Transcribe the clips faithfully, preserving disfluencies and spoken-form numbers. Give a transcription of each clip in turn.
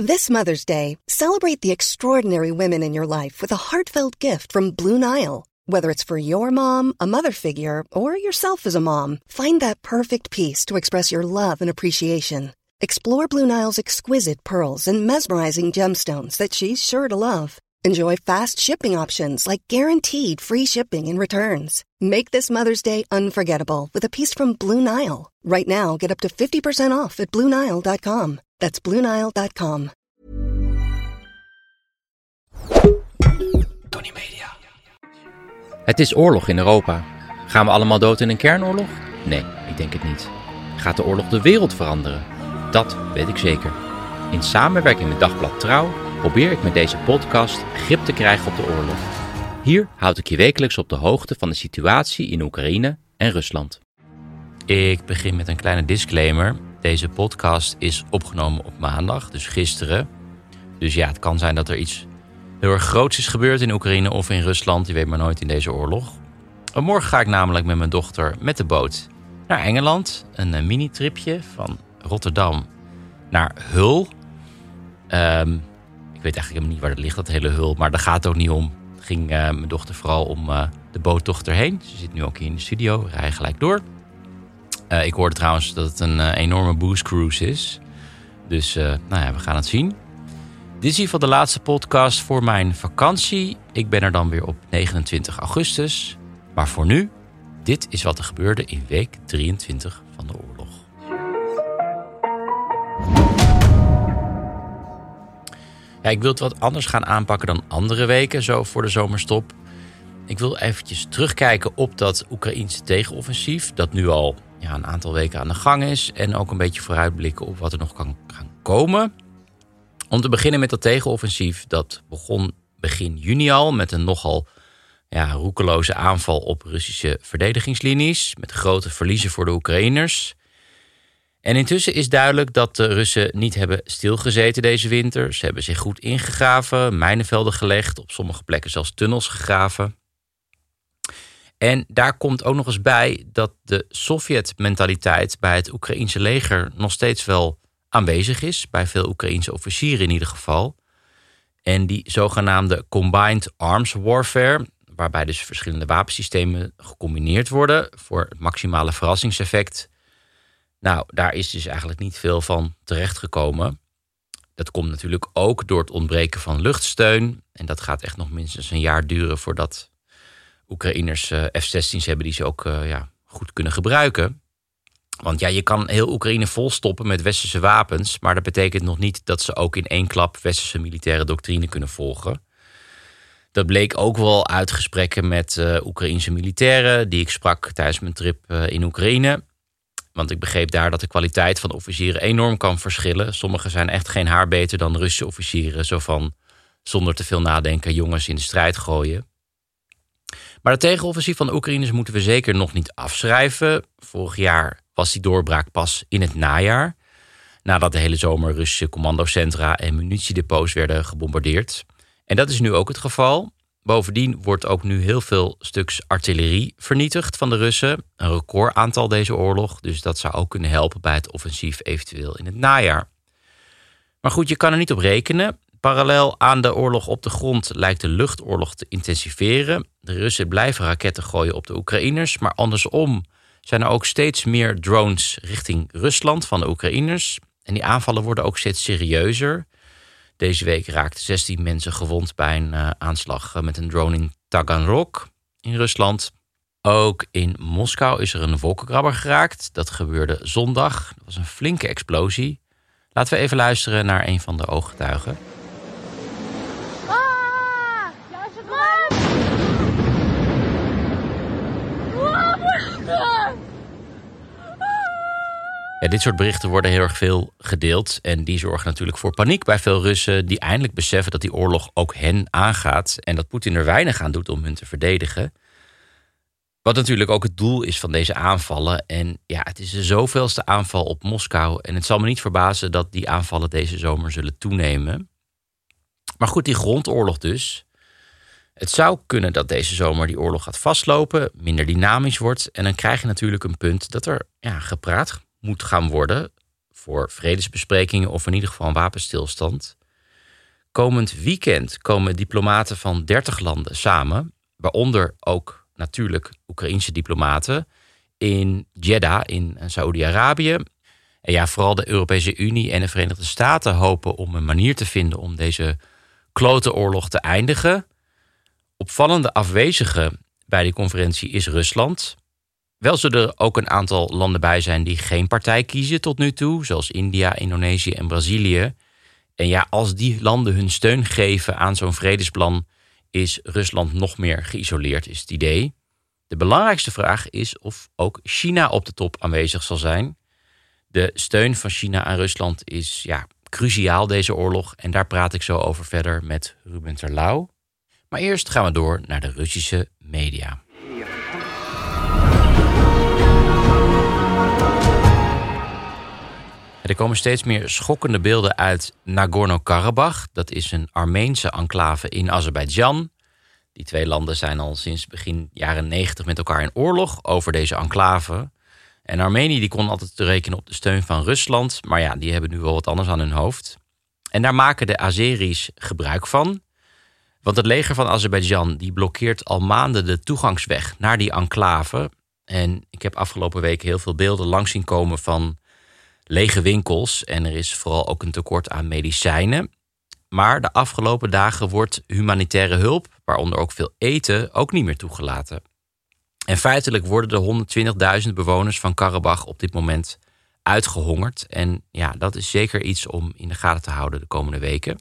This Mother's Day, celebrate the extraordinary women in your life with a heartfelt gift from Blue Nile. Whether it's for your mom, a mother figure, or yourself as a mom, find that perfect piece to express your love and appreciation. Explore Blue Nile's exquisite pearls and mesmerizing gemstones that she's sure to love. Enjoy fast shipping options like guaranteed free shipping and returns. Make this Mother's Day unforgettable with a piece from Blue Nile. Right now, get up to fifty percent off at blue nile dot com. That's blue nile dot com. Tony Media. Het is oorlog in Europa. Gaan we allemaal dood in een kernoorlog? Nee, ik denk het niet. Gaat de oorlog de wereld veranderen? Dat weet ik zeker. In samenwerking met Dagblad Trouw probeer ik met deze podcast grip te krijgen op de oorlog. Hier houd ik je wekelijks op de hoogte van de situatie in Oekraïne en Rusland. Ik begin met een kleine disclaimer. Deze podcast is opgenomen op maandag, dus gisteren. Dus ja, het kan zijn dat er iets heel erg groots is gebeurd in Oekraïne of in Rusland. Je weet maar nooit in deze oorlog. En morgen ga ik namelijk met mijn dochter met de boot naar Engeland. Een uh, mini-tripje van Rotterdam naar Hull. Um, ik weet eigenlijk helemaal niet waar dat ligt, dat hele Hull. Maar daar gaat het ook niet om. Het ging uh, mijn dochter vooral om uh, de boottocht erheen. Ze zit nu ook hier in de studio. We rijden gelijk door. Uh, ik hoorde trouwens dat het een uh, enorme booze cruise is. Dus uh, nou ja, we gaan het zien. Dit is in ieder geval de laatste podcast voor mijn vakantie. Ik ben er dan weer op negenentwintig augustus. Maar voor nu, dit is wat er gebeurde in week drieëntwintig van de oorlog. Ja, ik wil het wat anders gaan aanpakken dan andere weken, zo voor de zomerstop. Ik wil eventjes terugkijken op dat Oekraïense tegenoffensief, dat nu al ja, een aantal weken aan de gang is. En ook een beetje vooruitblikken op wat er nog kan gaan komen. Om te beginnen met dat tegenoffensief, dat begon begin juni al met een nogal ja, roekeloze aanval op Russische verdedigingslinies. Met grote verliezen voor de Oekraïners. En intussen is duidelijk dat de Russen niet hebben stilgezeten deze winter. Ze hebben zich goed ingegraven, mijnenvelden gelegd, op sommige plekken zelfs tunnels gegraven. En daar komt ook nog eens bij dat de Sovjet-mentaliteit bij het Oekraïense leger nog steeds wel aanwezig is. Bij veel Oekraïense officieren in ieder geval. En die zogenaamde Combined Arms Warfare, waarbij dus verschillende wapensystemen gecombineerd worden voor het maximale verrassingseffect. Nou, daar is dus eigenlijk niet veel van terechtgekomen. Dat komt natuurlijk ook door het ontbreken van luchtsteun. En dat gaat echt nog minstens een jaar duren voordat Oekraïners uh, F zestien's hebben die ze ook uh, ja, goed kunnen gebruiken. Want ja, je kan heel Oekraïne volstoppen met westerse wapens, maar dat betekent nog niet dat ze ook in één klap westerse militaire doctrine kunnen volgen. Dat bleek ook wel uit gesprekken met uh, Oekraïense militairen die ik sprak tijdens mijn trip uh, in Oekraïne. Want ik begreep daar dat de kwaliteit van de officieren enorm kan verschillen. Sommigen zijn echt geen haar beter dan Russische officieren. Zo van, zonder te veel nadenken, jongens in de strijd gooien. Maar het tegenoffensief van de Oekraïners moeten we zeker nog niet afschrijven. Vorig jaar was die doorbraak pas in het najaar. Nadat de hele zomer Russische commandocentra en munitiedepots werden gebombardeerd. En dat is nu ook het geval. Bovendien wordt ook nu heel veel stuks artillerie vernietigd van de Russen. Een recordaantal deze oorlog. Dus dat zou ook kunnen helpen bij het offensief eventueel in het najaar. Maar goed, je kan er niet op rekenen. Parallel aan de oorlog op de grond lijkt de luchtoorlog te intensiveren. De Russen blijven raketten gooien op de Oekraïners. Maar andersom zijn er ook steeds meer drones richting Rusland van de Oekraïners. En die aanvallen worden ook steeds serieuzer. Deze week raakten zestien mensen gewond bij een uh, aanslag met een drone in Taganrog in Rusland. Ook in Moskou is er een wolkenkrabber geraakt. Dat gebeurde zondag. Dat was een flinke explosie. Laten we even luisteren naar een van de ooggetuigen. Ja, dit soort berichten worden heel erg veel gedeeld. En die zorgen natuurlijk voor paniek bij veel Russen die eindelijk beseffen dat die oorlog ook hen aangaat. En dat Poetin er weinig aan doet om hun te verdedigen. Wat natuurlijk ook het doel is van deze aanvallen. En ja, het is de zoveelste aanval op Moskou. En het zal me niet verbazen dat die aanvallen deze zomer zullen toenemen. Maar goed, die grondoorlog dus. Het zou kunnen dat deze zomer die oorlog gaat vastlopen, minder dynamisch wordt. En dan krijg je natuurlijk een punt dat er ja, gepraat moet gaan worden voor vredesbesprekingen of in ieder geval een wapenstilstand. Komend weekend komen diplomaten van dertig landen samen, waaronder ook natuurlijk Oekraïense diplomaten, in Jeddah in Saoedi-Arabië. En ja, vooral de Europese Unie en de Verenigde Staten hopen om een manier te vinden om deze klote oorlog te eindigen. Opvallende afwezige bij die conferentie is Rusland. Wel zullen er ook een aantal landen bij zijn die geen partij kiezen tot nu toe, zoals India, Indonesië en Brazilië. En ja, als die landen hun steun geven aan zo'n vredesplan, is Rusland nog meer geïsoleerd, is het idee. De belangrijkste vraag is of ook China op de top aanwezig zal zijn. De steun van China aan Rusland is ja, cruciaal deze oorlog. En daar praat ik zo over verder met Ruben Terlouw. Maar eerst gaan we door naar de Russische media. Er komen steeds meer schokkende beelden uit Nagorno-Karabakh. Dat is een Armeense enclave in Azerbeidzjan. Die twee landen zijn al sinds begin jaren negentig met elkaar in oorlog over deze enclave. En Armenië die kon altijd te rekenen op de steun van Rusland. Maar ja, die hebben nu wel wat anders aan hun hoofd. En daar maken de Azeris gebruik van. Want het leger van Azerbeidzjan die blokkeert al maanden de toegangsweg naar die enclave. En ik heb afgelopen weken heel veel beelden langs zien komen van lege winkels. En er is vooral ook een tekort aan medicijnen. Maar de afgelopen dagen wordt humanitaire hulp, waaronder ook veel eten, ook niet meer toegelaten. En feitelijk worden de honderdtwintigduizend bewoners van Karabach op dit moment uitgehongerd. En ja, dat is zeker iets om in de gaten te houden de komende weken.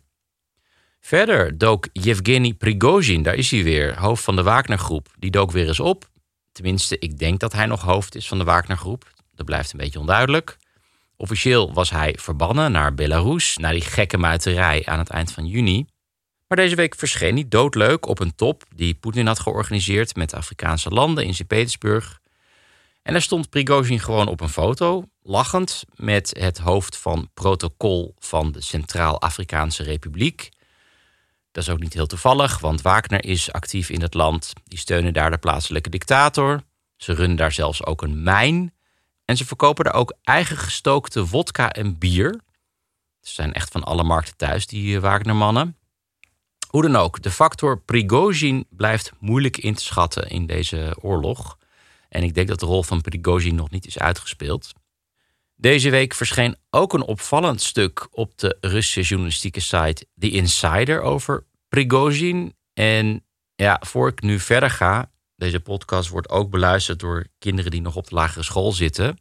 Verder dook Yevgeny Prigozhin, daar is hij weer, hoofd van de Wagner-groep. Die dook weer eens op. Tenminste, ik denk dat hij nog hoofd is van de Wagner-groep. Dat blijft een beetje onduidelijk. Officieel was hij verbannen naar Belarus, naar die gekke muiterij aan het eind van juni. Maar deze week verscheen hij doodleuk op een top die Poetin had georganiseerd met Afrikaanse landen in Sint-Petersburg. En daar stond Prigozhin gewoon op een foto, lachend, met het hoofd van protocol van de Centraal-Afrikaanse Republiek. Dat is ook niet heel toevallig, want Wagner is actief in het land. Die steunen daar de plaatselijke dictator. Ze runnen daar zelfs ook een mijn. En ze verkopen daar ook eigen gestookte wodka en bier. Ze zijn echt van alle markten thuis, die Wagner-mannen. Hoe dan ook, de factor Prigozhin blijft moeilijk in te schatten in deze oorlog. En ik denk dat de rol van Prigozhin nog niet is uitgespeeld. Deze week verscheen ook een opvallend stuk op de Russische journalistieke site The Insider over Prigozhin. En ja, voor ik nu verder ga, deze podcast wordt ook beluisterd door kinderen die nog op de lagere school zitten.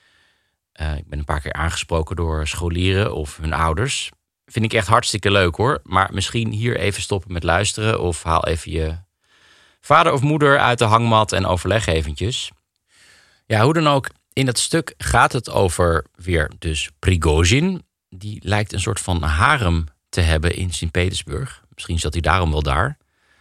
Uh, ik ben een paar keer aangesproken door scholieren of hun ouders. Vind ik echt hartstikke leuk hoor. Maar misschien hier even stoppen met luisteren of haal even je vader of moeder uit de hangmat en overleg eventjes. Ja, hoe dan ook, in dat stuk gaat het over weer dus Prigozhin. Die lijkt een soort van harem te hebben in Sint-Petersburg. Misschien zat hij daarom wel daar.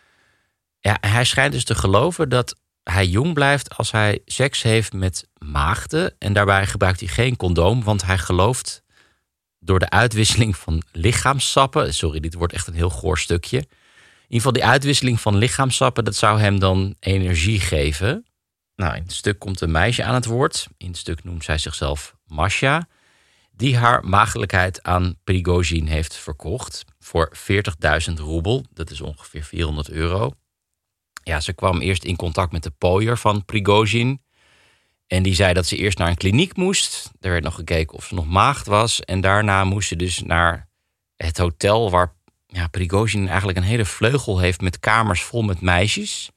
Ja, hij schijnt dus te geloven dat hij jong blijft als hij seks heeft met maagden. En daarbij gebruikt hij geen condoom, want hij gelooft door de uitwisseling van lichaamssappen. Sorry, dit wordt echt een heel goor stukje. In ieder geval die uitwisseling van lichaamssappen, dat zou hem dan energie geven. Nou, in het stuk komt een meisje aan het woord. In het stuk noemt zij zichzelf Masha, die haar maagdelijkheid aan Prigozhin heeft verkocht voor veertigduizend roebel. Dat is ongeveer vierhonderd euro. Ja, ze kwam eerst in contact met de pooier van Prigozhin. En die zei dat ze eerst naar een kliniek moest. Er werd nog gekeken of ze nog maagd was. En daarna moest ze dus naar het hotel waar ja, Prigozhin eigenlijk een hele vleugel heeft met kamers vol met meisjes.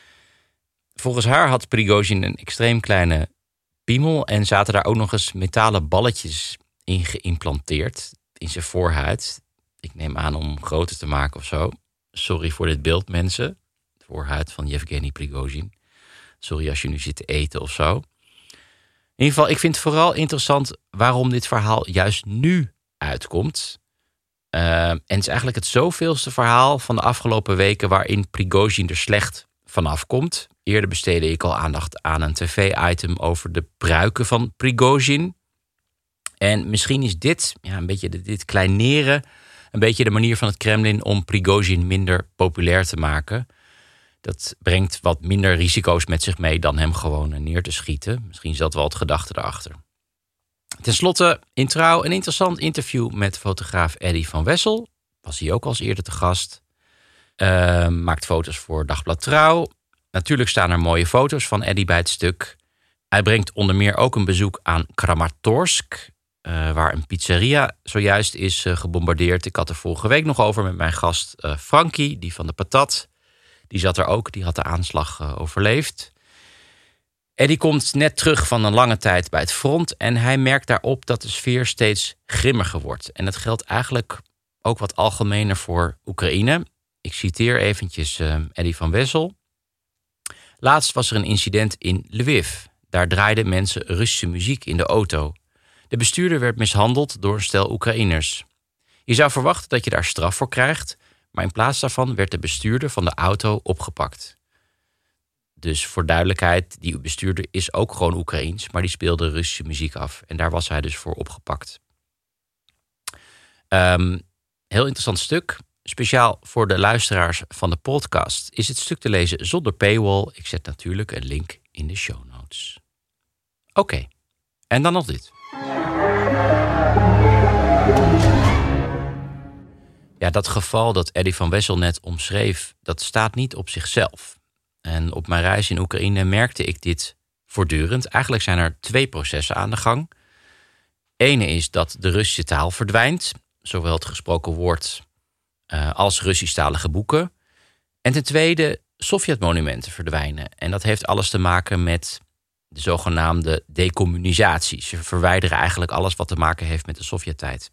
Volgens haar had Prigozhin een extreem kleine piemel en zaten daar ook nog eens metalen balletjes in geïmplanteerd in zijn voorhuid. Ik neem aan om groter te maken of zo. Sorry voor dit beeld, mensen. De voorhuid van Yevgeny Prigozhin. Sorry als je nu zit te eten of zo. In ieder geval, ik vind het vooral interessant waarom dit verhaal juist nu uitkomt. Uh, en het is eigenlijk het zoveelste verhaal van de afgelopen weken waarin Prigozhin er slecht vanaf komt. Eerder besteedde ik al aandacht aan een tv-item over de pruiken van Prigozhin. En misschien is dit, ja, een beetje dit kleineren, een beetje de manier van het Kremlin om Prigozhin minder populair te maken. Dat brengt wat minder risico's met zich mee dan hem gewoon neer te schieten. Misschien is dat wel het gedachte erachter. Ten slotte in Trouw een interessant interview met fotograaf Eddy van Wessel. Was hij ook al eens eerder te gast. Uh, maakt foto's voor Dagblad Trouw. Natuurlijk staan er mooie foto's van Eddy bij het stuk. Hij brengt onder meer ook een bezoek aan Kramatorsk, uh, waar een pizzeria zojuist is uh, gebombardeerd. Ik had er vorige week nog over met mijn gast uh, Frankie, die van de Patat. Die zat er ook, die had de aanslag uh, overleefd. Eddy komt net terug van een lange tijd bij het front en hij merkt daarop dat de sfeer steeds grimmiger wordt. En dat geldt eigenlijk ook wat algemener voor Oekraïne. Ik citeer eventjes uh, Eddy van Wessel. Laatst was er een incident in Lviv. Daar draaiden mensen Russische muziek in de auto. De bestuurder werd mishandeld door een stel Oekraïners. Je zou verwachten dat je daar straf voor krijgt, maar in plaats daarvan werd de bestuurder van de auto opgepakt. Dus voor duidelijkheid, die bestuurder is ook gewoon Oekraïens, maar die speelde Russische muziek af. En daar was hij dus voor opgepakt. Um, heel interessant stuk. Speciaal voor de luisteraars van de podcast is het stuk te lezen zonder paywall. Ik zet natuurlijk een link in de show notes. Oké, okay. En dan nog dit. Ja, dat geval dat Eddy van Wessel net omschreef, dat staat niet op zichzelf. En op mijn reis in Oekraïne merkte ik dit voortdurend. Eigenlijk zijn er twee processen aan de gang. Ene is dat de Russische taal verdwijnt, zowel het gesproken woord uh, als Russisch-talige boeken. En ten tweede, Sovjetmonumenten verdwijnen. En dat heeft alles te maken met de zogenaamde decommunisatie. Ze verwijderen eigenlijk alles wat te maken heeft met de Sovjettijd.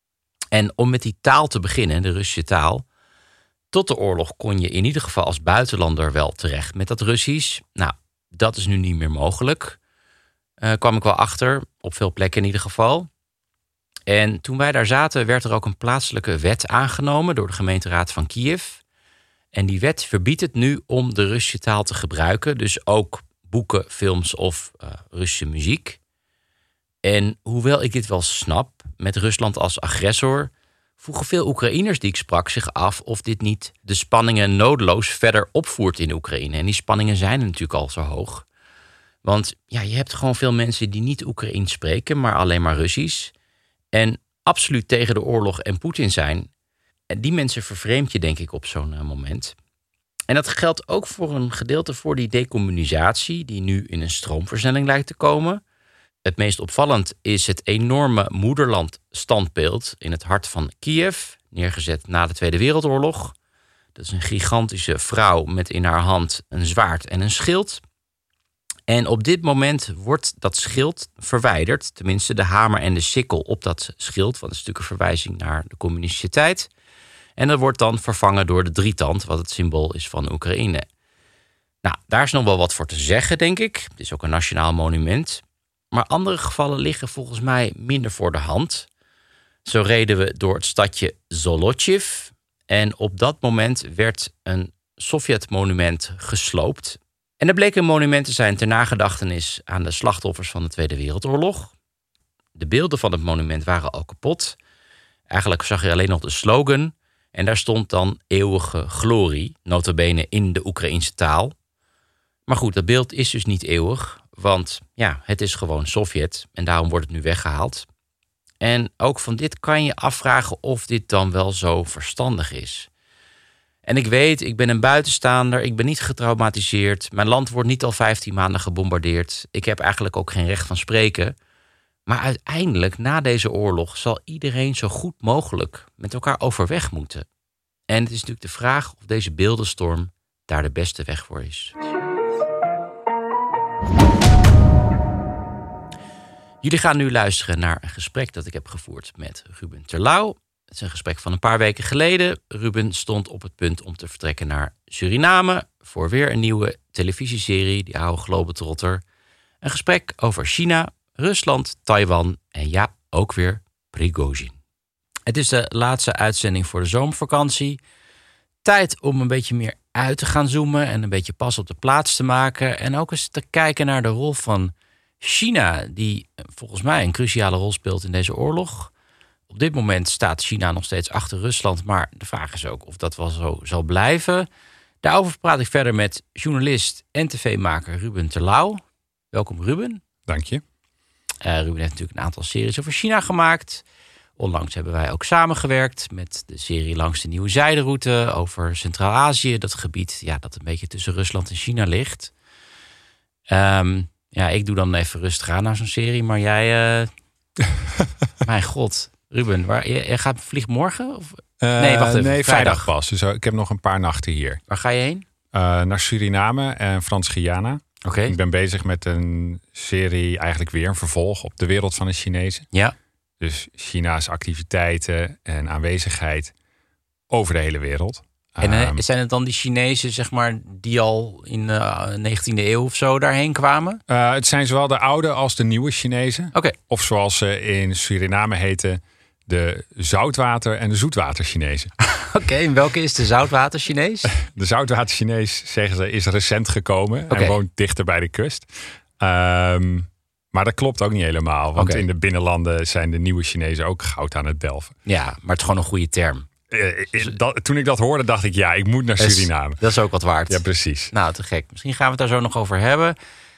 En om met die taal te beginnen, de Russische taal, tot de oorlog kon je in ieder geval als buitenlander wel terecht met dat Russisch. Nou, dat is nu niet meer mogelijk. Uh, kwam ik wel achter, op veel plekken in ieder geval. En toen wij daar zaten, werd er ook een plaatselijke wet aangenomen door de gemeenteraad van Kiev. En die wet verbiedt het nu om de Russische taal te gebruiken. Dus ook boeken, films of uh, Russische muziek. En hoewel ik dit wel snap, met Rusland als agressor, vroegen veel Oekraïners die ik sprak zich af of dit niet de spanningen nodeloos verder opvoert in Oekraïne. En die spanningen zijn natuurlijk al zo hoog. Want ja, je hebt gewoon veel mensen die niet Oekraïens spreken, maar alleen maar Russisch. En absoluut tegen de oorlog en Poetin zijn. En die mensen vervreemd je denk ik op zo'n uh, moment. En dat geldt ook voor een gedeelte voor die decommunisatie die nu in een stroomversnelling lijkt te komen. Het meest opvallend is het enorme moederlandstandbeeld in het hart van Kiev, neergezet na de Tweede Wereldoorlog. Dat is een gigantische vrouw met in haar hand een zwaard en een schild. En op dit moment wordt dat schild verwijderd, tenminste de hamer en de sikkel op dat schild, want het is natuurlijk een verwijzing naar de communistische tijd. En dat wordt dan vervangen door de drietand, wat het symbool is van Oekraïne. Nou, daar is nog wel wat voor te zeggen, denk ik. Het is ook een nationaal monument. Maar andere gevallen liggen volgens mij minder voor de hand. Zo reden we door het stadje Zolochiv. En op dat moment werd een Sovjetmonument gesloopt. En er bleek een monument te zijn ter nagedachtenis aan de slachtoffers van de Tweede Wereldoorlog. De beelden van het monument waren al kapot. Eigenlijk zag je alleen nog de slogan. En daar stond dan eeuwige glorie, nota bene in de Oekraïnse taal. Maar goed, dat beeld is dus niet eeuwig. Want ja, het is gewoon Sovjet en daarom wordt het nu weggehaald. En ook van dit kan je afvragen of dit dan wel zo verstandig is. En ik weet, ik ben een buitenstaander, ik ben niet getraumatiseerd. Mijn land wordt niet al vijftien maanden gebombardeerd. Ik heb eigenlijk ook geen recht van spreken. Maar uiteindelijk, na deze oorlog, zal iedereen zo goed mogelijk met elkaar overweg moeten. En het is natuurlijk de vraag of deze beeldenstorm daar de beste weg voor is. Jullie gaan nu luisteren naar een gesprek dat ik heb gevoerd met Ruben Terlouw. Het is een gesprek van een paar weken geleden. Ruben stond op het punt om te vertrekken naar Suriname voor weer een nieuwe televisieserie, die oude Globetrotter. Een gesprek over China, Rusland, Taiwan en ja, ook weer Prigozhin. Het is de laatste uitzending voor de zomervakantie. Tijd om een beetje meer uit te gaan zoomen en een beetje pas op de plaats te maken. En ook eens te kijken naar de rol van China, die volgens mij een cruciale rol speelt in deze oorlog. Op dit moment staat China nog steeds achter Rusland, maar de vraag is ook of dat wel zo zal blijven. Daarover praat ik verder met journalist en tv-maker Ruben Terlouw. Welkom Ruben. Dank je. Uh, Ruben heeft natuurlijk een aantal series over China gemaakt. Onlangs hebben wij ook samengewerkt met de serie Langs de Nieuwe Zijderoute over Centraal-Azië. Dat gebied ja, dat een beetje tussen Rusland en China ligt. Um, ja, ik doe dan even rustig aan naar zo'n serie, maar jij... Uh... Mijn god, Ruben, waar, jij, jij gaat vliegt morgen? Of? Uh, nee, wacht even. Nee, vrijdag. vrijdag pas. Dus ik heb nog een paar nachten hier. Waar ga je heen? Uh, naar Suriname en Frans-Guyana. Oké. Okay. Ik ben bezig met een serie, eigenlijk weer een vervolg op de wereld van de Chinezen. Ja. Dus China's activiteiten en aanwezigheid over de hele wereld. En uh, zijn het dan die Chinezen, zeg maar, die al in de uh, negentiende eeuw of zo daarheen kwamen? Uh, het zijn zowel de oude als de nieuwe Chinezen. Oké. Okay. Of zoals ze in Suriname heten, de zoutwater- en de zoetwater-Chinezen. Oké, okay, en welke is de zoutwater-Chinees? De zoutwater-Chinees, zeggen ze, is recent gekomen okay. en woont dichter bij de kust. Um, maar dat klopt ook niet helemaal. Want okay. in de binnenlanden zijn de nieuwe Chinezen ook goud aan het delven. Ja, maar het is gewoon een goede term. Uh, dat, toen ik dat hoorde, dacht ik, ja, ik moet naar Suriname. Is, dat is ook wat waard. Ja, precies. Nou, te gek. Misschien gaan we het daar zo nog over hebben.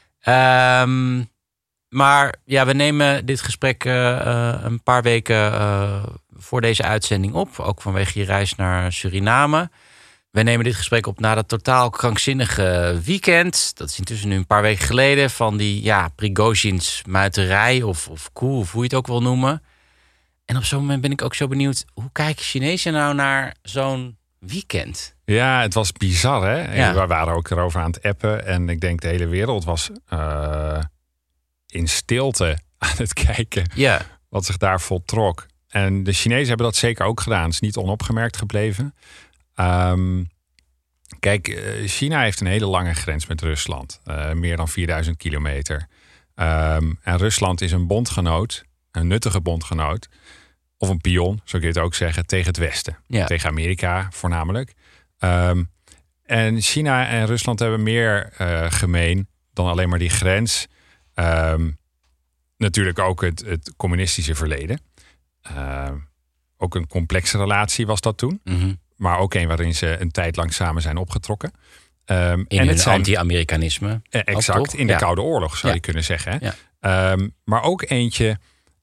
Um, maar ja, we nemen dit gesprek uh, uh, een paar weken uh, voor deze uitzending op. Ook vanwege je reis naar Suriname. We nemen dit gesprek op na dat totaal krankzinnige weekend. Dat is intussen nu een paar weken geleden. Van die ja, Prigozhins muiterij of, of coup, of hoe je het ook wil noemen. En op zo'n moment ben ik ook zo benieuwd, hoe kijken Chinezen nou naar zo'n weekend? Ja, het was bizar, hè? Ja. We waren ook erover aan het appen. En ik denk de hele wereld was uh, in stilte aan het kijken ja. wat zich daar voltrok. En de Chinezen hebben dat zeker ook gedaan. Het is niet onopgemerkt gebleven. Um, kijk, China heeft een hele lange grens met Rusland. Uh, meer dan vierduizend kilometer. Um, en Rusland is een bondgenoot, een nuttige bondgenoot. Of een pion, zo kun je het ook zeggen, tegen het Westen. Ja. Tegen Amerika voornamelijk. Um, en China en Rusland hebben meer uh, gemeen dan alleen maar die grens. Um, natuurlijk ook het, het communistische verleden. Uh, ook een complexe relatie was dat toen. Mm-hmm. Maar ook een waarin ze een tijd lang samen zijn opgetrokken. Um, in en het zijn anti-Amerikanisme. Eh, exact, in de ja. Koude Oorlog zou ja. je kunnen zeggen. Hè? Ja. Um, maar ook eentje,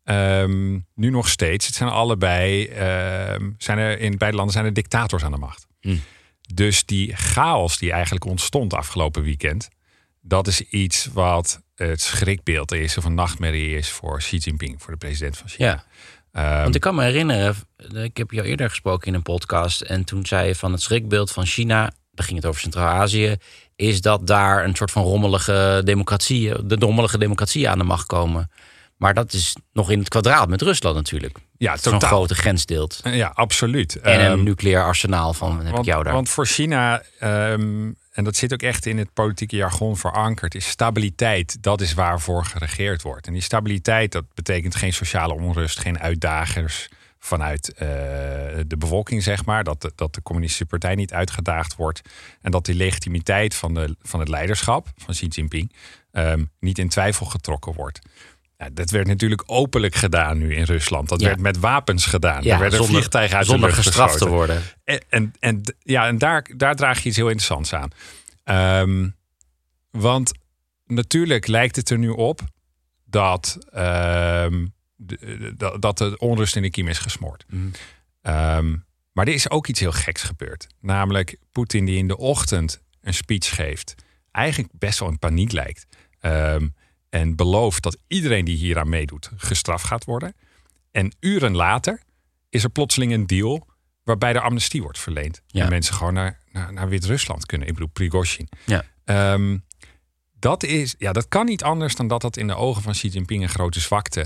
um, nu nog steeds. Het zijn allebei, um, zijn er, in beide landen zijn er dictators aan de macht. Mm. Dus die chaos die eigenlijk ontstond afgelopen weekend, dat is iets wat het schrikbeeld is of een nachtmerrie is voor Xi Jinping, voor de president van China. Ja. Um, Want ik kan me herinneren, ik heb jou eerder gesproken in een podcast en toen zei je van het schrikbeeld van China, dan ging het over Centraal-Azië, is dat daar een soort van rommelige democratie, de rommelige democratie aan de macht komen. Maar dat is nog in het kwadraat met Rusland natuurlijk. Ja, zo'n grote grens deelt. Ja, absoluut. En een um, nucleair arsenaal van heb want, ik jou daar. Want voor China, um, en dat zit ook echt in het politieke jargon verankerd, is stabiliteit, dat is waarvoor geregeerd wordt. En die stabiliteit, dat betekent geen sociale onrust, geen uitdagers vanuit uh, de bevolking, zeg maar. Dat de, dat de communistische partij niet uitgedaagd wordt. En dat die legitimiteit van, de, van het leiderschap van Xi Jinping um, niet in twijfel getrokken wordt. Ja, dat werd natuurlijk openlijk gedaan nu in Rusland. Dat ja. werd met wapens gedaan. Ja, er werden zonder, vliegtuigen uit zonder de lucht gestraft geschoten. te worden. En, en, en, ja, en daar, daar draag je iets heel interessants aan. Um, want natuurlijk lijkt het er nu op dat, um, de, de, dat de onrust in de kiem is gesmoord. Mm. Um, maar er is ook iets heel geks gebeurd. Namelijk Poetin die in de ochtend een speech geeft. Eigenlijk best wel in paniek lijkt. Um, En belooft dat iedereen die hieraan meedoet gestraft gaat worden. En uren later is er plotseling een deal waarbij de amnestie wordt verleend. Ja. En mensen gewoon naar, naar, naar Wit-Rusland kunnen. Ik bedoel, Prigozhin. Ja. Um, dat, is, ja, dat kan niet anders dan dat dat in de ogen van Xi Jinping een grote zwakte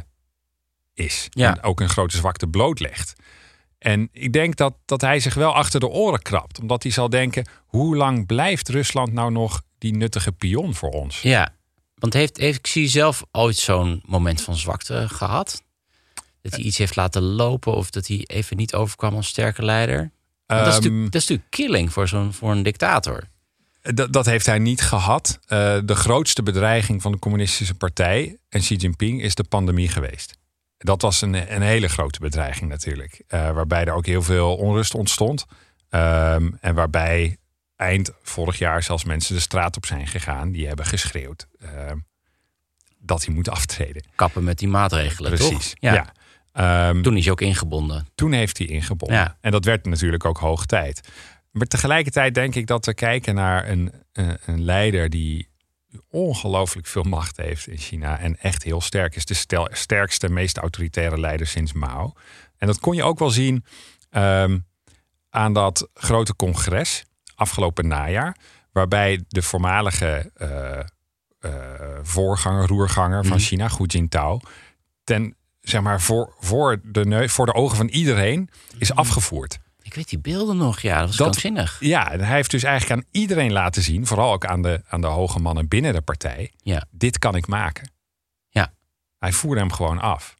is. Ja. En ook een grote zwakte blootlegt. En ik denk dat, dat hij zich wel achter de oren krabt. Omdat hij zal denken, hoe lang blijft Rusland nou nog die nuttige pion voor ons? Ja. Want heeft, heeft Xi zelf ooit zo'n moment van zwakte gehad? Dat hij iets heeft laten lopen of dat hij even niet overkwam als sterke leider? Um, dat, is natuurlijk, dat is natuurlijk killing voor, zo'n, voor een dictator. Dat, dat heeft hij niet gehad. Uh, de grootste bedreiging van de communistische partij en Xi Jinping is de pandemie geweest. Dat was een, een hele grote bedreiging natuurlijk. Uh, waarbij er ook heel veel onrust ontstond. Um, en waarbij eind vorig jaar zelfs mensen de straat op zijn gegaan. Die hebben geschreeuwd. Uh, dat hij moet aftreden. Kappen met die maatregelen, Precies, toch? Ja. ja. Um, toen is hij ook ingebonden. Toen heeft hij ingebonden. Ja. En dat werd natuurlijk ook hoog tijd. Maar tegelijkertijd denk ik dat we kijken naar een, een, een leider die ongelooflijk veel macht heeft in China en echt heel sterk is. De stel, sterkste, meest autoritaire leider sinds Mao. En dat kon je ook wel zien um, aan dat grote congres afgelopen najaar, waarbij de voormalige uh, uh, voorganger, roerganger van mm. China, Hu Jintao, ten zeg maar voor, voor, de neus, voor de ogen van iedereen is mm. afgevoerd. Ik weet die beelden nog, ja, dat was dat, krankzinnig. Ja, en hij heeft dus eigenlijk aan iedereen laten zien, vooral ook aan de, aan de hoge mannen binnen de partij, ja. dit kan ik maken. Ja. Hij voerde hem gewoon af.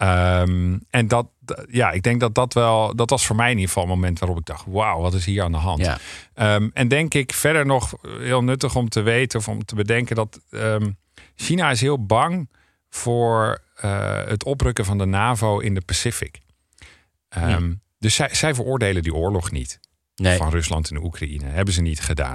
Um, en dat, ja, ik denk dat dat wel, dat was voor mij in ieder geval een moment waarop ik dacht, wauw, wat is hier aan de hand? Ja. Um, en denk ik verder nog heel nuttig om te weten of om te bedenken dat um, China is heel bang voor uh, het oprukken van de NAVO in de Pacific. Um, ja. Dus zij, zij veroordelen die oorlog niet. Nee. Van Rusland en de Oekraïne. Hebben ze niet gedaan.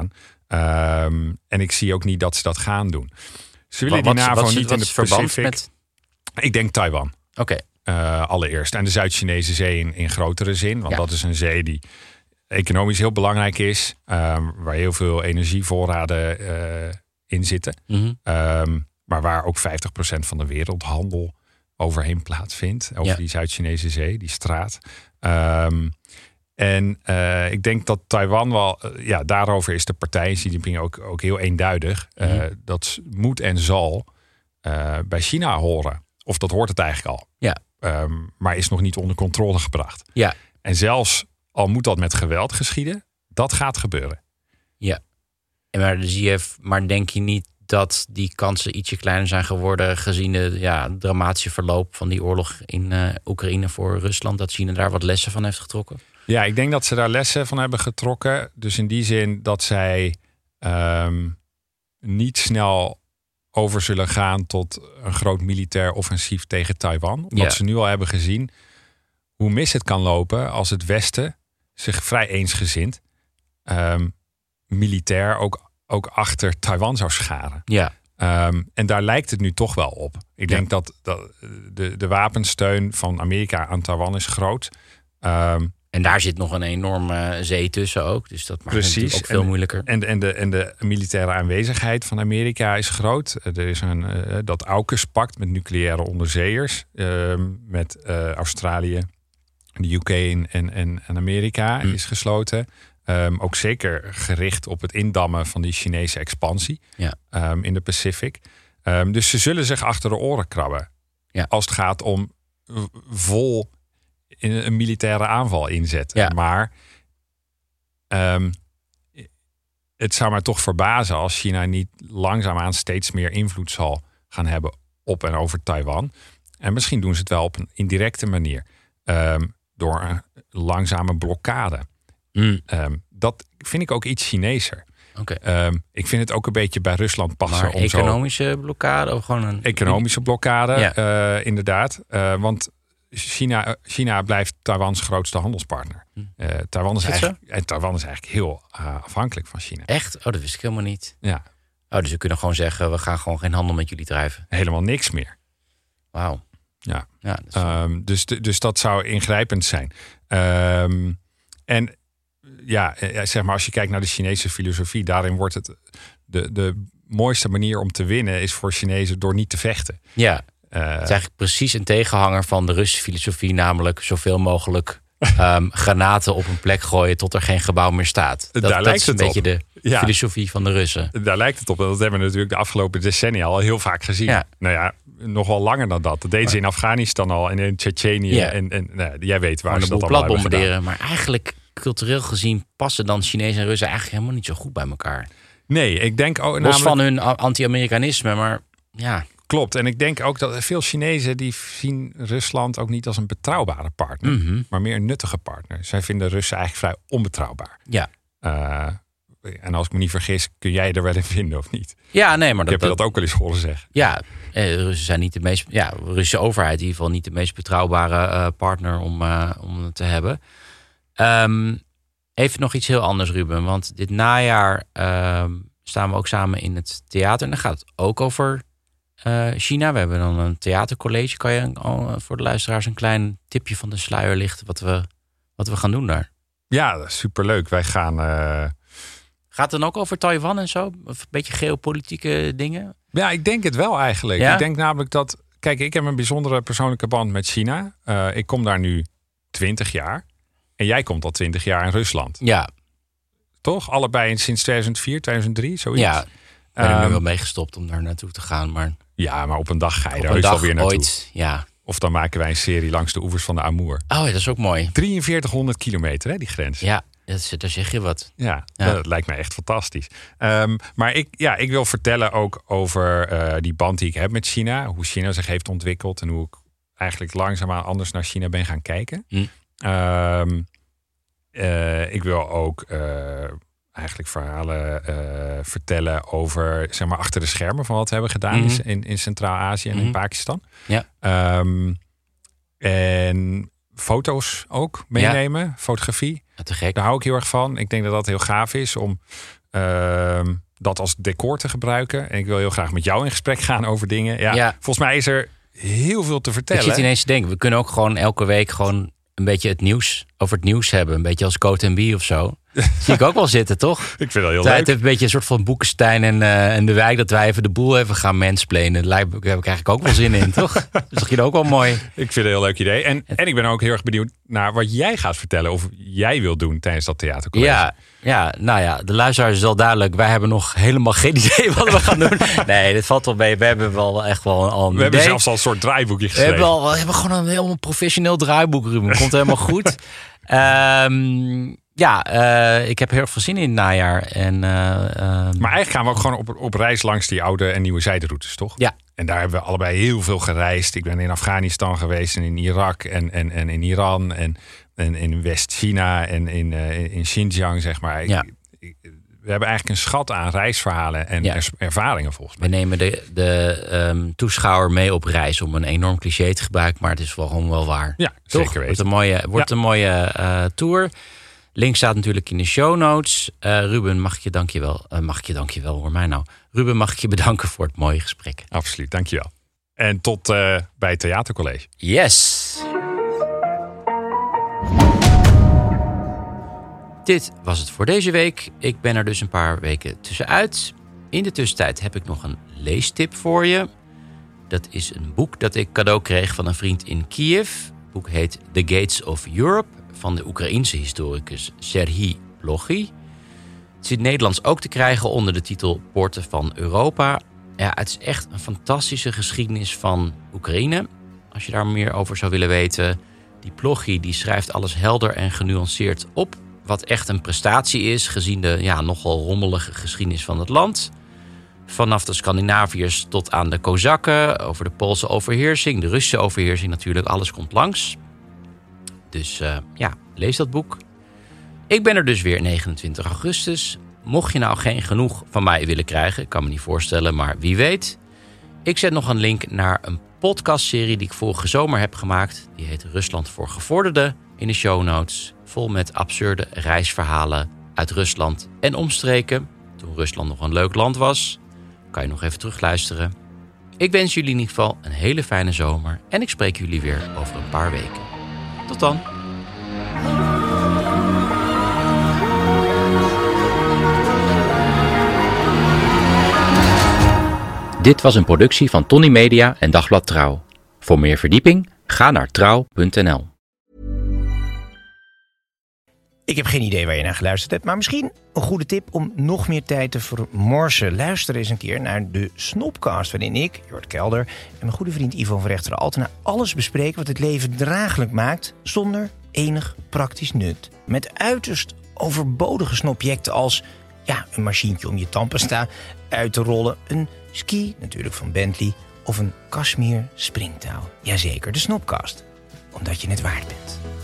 Um, en ik zie ook niet dat ze dat gaan doen. Ze willen wat, die NAVO wat, niet wat, in de Pacific. Met... Ik denk Taiwan. Oké. Okay. Uh, allereerst. En de Zuid-Chinese zee in, in grotere zin. Want ja. dat is een zee die economisch heel belangrijk is. Um, waar heel veel energievoorraden uh, in zitten. Mm-hmm. Um, maar waar ook vijftig procent van de wereldhandel overheen plaatsvindt. Over ja. die Zuid-Chinese zee, die straat. Um, en uh, ik denk dat Taiwan wel, uh, ja, daarover is de partij Xi Jinping ook, ook heel eenduidig. Uh, mm-hmm. Dat moet en zal uh, bij China horen. Of dat hoort het eigenlijk al. Ja. Um, maar is nog niet onder controle gebracht. Ja. En zelfs al moet dat met geweld geschieden, dat gaat gebeuren. Ja. En maar, zie je, maar denk je niet dat die kansen ietsje kleiner zijn geworden gezien de ja, dramatische verloop van die oorlog in uh, Oekraïne voor Rusland, dat China daar wat lessen van heeft getrokken? Ja, ik denk dat ze daar lessen van hebben getrokken. Dus in die zin dat zij um, niet snel over zullen gaan tot een groot militair offensief tegen Taiwan. Omdat ja. ze nu al hebben gezien hoe mis het kan lopen als het Westen zich vrij eensgezind um, militair ook, ook achter Taiwan zou scharen. Ja. Um, en daar lijkt het nu toch wel op. Ik ja. denk dat, dat de, de wapensteun van Amerika aan Taiwan is groot. Um, En daar zit nog een enorme zee tussen ook. Dus dat maakt het natuurlijk ook veel en, moeilijker. En, en, de, en de militaire aanwezigheid van Amerika is groot. Er is een, uh, dat AUKUS-pact met nucleaire onderzeeërs. Uh, met uh, Australië, de U K en, en, en Amerika mm. is gesloten. Um, ook zeker gericht op het indammen van die Chinese expansie. Ja. Um, in de Pacific. Um, dus ze zullen zich achter de oren krabben. Ja. Als het gaat om vol in een militaire aanval inzetten. Ja. Maar um, het zou mij toch verbazen als China niet langzaamaan steeds meer invloed zal gaan hebben op en over Taiwan. En misschien doen ze het wel op een indirecte manier. Um, door een langzame blokkade. Mm. Um, dat vind ik ook iets Chineeser. Okay. Um, ik vind het ook een beetje bij Rusland passen. Maar om economische zo... blokkade? Of gewoon een... Economische blokkade, ja. uh, inderdaad. Uh, want China, China blijft Taiwans grootste handelspartner. Uh, Taiwan, is eigenlijk, en Taiwan is eigenlijk heel uh, afhankelijk van China. Echt? Oh, dat wist ik helemaal niet. Ja. Oh, dus we kunnen gewoon zeggen, we gaan gewoon geen handel met jullie drijven. Helemaal niks meer. Wauw. Ja. ja dat is... um, dus, dus dat zou ingrijpend zijn. Um, en ja, zeg maar, als je kijkt naar de Chinese filosofie, daarin wordt het de, de mooiste manier om te winnen is voor Chinezen door niet te vechten. Ja. Uh, het is eigenlijk precies een tegenhanger van de Russische filosofie, namelijk zoveel mogelijk um, granaten op een plek gooien tot er geen gebouw meer staat. Dat, Daar dat lijkt is een het beetje op. de ja. filosofie van de Russen. Daar lijkt het op. Dat hebben we natuurlijk de afgelopen decennia al heel vaak gezien. Ja. Nou ja, nog wel langer dan dat. Dat deden ze in Afghanistan al en in Tsjetsjenië. Ja. En, en nou, jij weet waar maar ze dat allemaal hebben bombarderen. Maar eigenlijk cultureel gezien passen dan Chinezen en Russen eigenlijk helemaal niet zo goed bij elkaar. Nee, ik denk ook... Los namelijk... van hun anti-Amerikanisme, maar ja... Klopt. En ik denk ook dat veel Chinezen die zien Rusland ook niet als een betrouwbare partner, mm-hmm. maar meer een nuttige partner. Zij vinden Russen eigenlijk vrij onbetrouwbaar. Ja. Uh, en als ik me niet vergis, kun jij er wel in vinden of niet? Ja, nee, maar ik dat, heb je dat ook wel eens horen zeggen. Ja, eh, Russen zijn niet de meest, ja, de Russische overheid in ieder geval niet de meest betrouwbare uh, partner om, uh, om te hebben. Um, even nog iets heel anders, Ruben, want dit najaar uh, staan we ook samen in het theater en dan gaat het ook over uh, China. We hebben dan een theatercollege. Kan je uh, voor de luisteraars een klein tipje van de sluier lichten wat we, wat we gaan doen daar? Ja, superleuk. Wij gaan... Uh... Gaat het dan ook over Taiwan en zo? Of een beetje geopolitieke dingen? Ja, ik denk het wel eigenlijk. Ja? Ik denk namelijk dat... Kijk, ik heb een bijzondere persoonlijke band met China. Uh, ik kom daar nu twintig jaar. En jij komt al twintig jaar in Rusland. Ja. Toch? Allebei sinds tweeduizend vier, tweeduizend drie, zoiets. Ja, ik ben er um, nu wel meegestopt om daar naartoe te gaan. Maar... Ja, maar op een dag ga je op er heus wel weer naartoe. Ooit, ja. Of dan maken wij een serie langs de oevers van de Amour. Oh, ja, dat is ook mooi. drieënveertighonderd kilometer, hè, die grens. Ja, dat is, daar zeg je wat. Ja, ja. Dat lijkt mij echt fantastisch. Um, maar ik, ja, ik wil vertellen ook over uh, die band die ik heb met China. Hoe China zich heeft ontwikkeld en hoe ik eigenlijk langzaamaan anders naar China ben gaan kijken. Hm. Um, uh, ik wil ook uh, eigenlijk verhalen uh, vertellen over, zeg maar, achter de schermen van wat we hebben gedaan mm-hmm. in, in Centraal-Azië en mm-hmm. in Pakistan. Ja. Um, en foto's ook meenemen, ja. Fotografie. Ja, te gek. Daar hou ik heel erg van. Ik denk dat dat heel gaaf is om uh, dat als decor te gebruiken. En ik wil heel graag met jou in gesprek gaan over dingen. Ja, ja. Volgens mij is er heel veel te vertellen. Ik zit ineens te denken, we kunnen ook gewoon elke week gewoon een beetje het nieuws over het nieuws hebben. Een beetje als Coat en Bie of zo. Zie ik ook wel zitten, toch? Ik vind dat heel Tijd leuk. heeft een beetje een soort van Boekenstein en, uh, en de wijk, dat wij even de boel even gaan mansplainen. Daar heb ik eigenlijk ook wel zin in, toch? Dat is toch ook wel mooi. Ik vind het een heel leuk idee. En, en ik ben ook heel erg benieuwd naar wat jij gaat vertellen of jij wilt doen tijdens dat theatercollege. Ja, ja, nou ja, de luisteraar is al duidelijk. Wij hebben nog helemaal geen idee wat we gaan doen. Nee, dit valt wel mee. We hebben wel echt wel al een We idee. hebben zelfs al een soort draaiboekje geschreven. We hebben, al, we hebben gewoon een heel professioneel draaiboek, Ruben. Komt helemaal goed. Um, ja, uh, ik heb heel veel zin in het najaar. En, uh, um... Maar eigenlijk gaan we ook gewoon op, op reis langs die oude en nieuwe zijderoutes, toch? Ja. En daar hebben we allebei heel veel gereisd. Ik ben in Afghanistan geweest en in Irak en, en, en in Iran en, en in West-China en in, uh, in Xinjiang, zeg maar. Ja. Ik, ik, we hebben eigenlijk een schat aan reisverhalen en ja. ervaringen, volgens mij. We nemen de, de um, toeschouwer mee op reis om een enorm cliché te gebruiken, maar het is wel gewoon wel waar. Ja, toch? zeker weten. Wordt een mooie, wordt ja. een mooie uh, tour. Link staat natuurlijk in de show notes. Uh, Ruben, mag ik je dankjewel. Uh, mag ik je dankjewel, hoor mij nou. Ruben, mag ik je bedanken voor het mooie gesprek. Absoluut, dankjewel. En tot uh, bij het theatercollege. Yes. Dit was het voor deze week. Ik ben er dus een paar weken tussenuit. In de tussentijd heb ik nog een leestip voor je. Dat is een boek dat ik cadeau kreeg van een vriend in Kiev. Het boek heet The Gates of Europe van de Oekraïense historicus Serhij Plochy. Het is in het Nederlands ook te krijgen onder de titel Poorten van Europa. Ja, het is echt een fantastische geschiedenis van Oekraïne. Als je daar meer over zou willen weten. Die Plochy die schrijft alles helder en genuanceerd op. Wat echt een prestatie is, gezien de ja, nogal rommelige geschiedenis van het land. Vanaf de Scandinaviërs tot aan de Kozakken, over de Poolse overheersing, de Russische overheersing natuurlijk, alles komt langs. Dus uh, ja, lees dat boek. Ik ben er dus weer negenentwintig augustus. Mocht je nou geen genoeg van mij willen krijgen, ik kan me niet voorstellen, maar wie weet. Ik zet nog een link naar een podcastserie die ik vorige zomer heb gemaakt. Die heet Rusland voor Gevorderden in de show notes. Vol met absurde reisverhalen uit Rusland en omstreken. Toen Rusland nog een leuk land was. Kan je nog even terugluisteren. Ik wens jullie in ieder geval een hele fijne zomer. En ik spreek jullie weer over een paar weken. Tot dan. Dit was een productie van Tony Media en Dagblad Trouw. Voor meer verdieping, ga naar trouw punt n l. Ik heb geen idee waar je naar geluisterd hebt, maar misschien een goede tip om nog meer tijd te vermorsen. Luister eens een keer naar de Snopcast, waarin ik, Jort Kelder, en mijn goede vriend Ivo van Rechteren Altena alles bespreken wat het leven draaglijk maakt zonder enig praktisch nut. Met uiterst overbodige snobjecten als ja, een machientje om je tandpasta uit te rollen, een ski, natuurlijk van Bentley, of een Kashmir springtouw. Jazeker, de Snopcast. Omdat je het waard bent.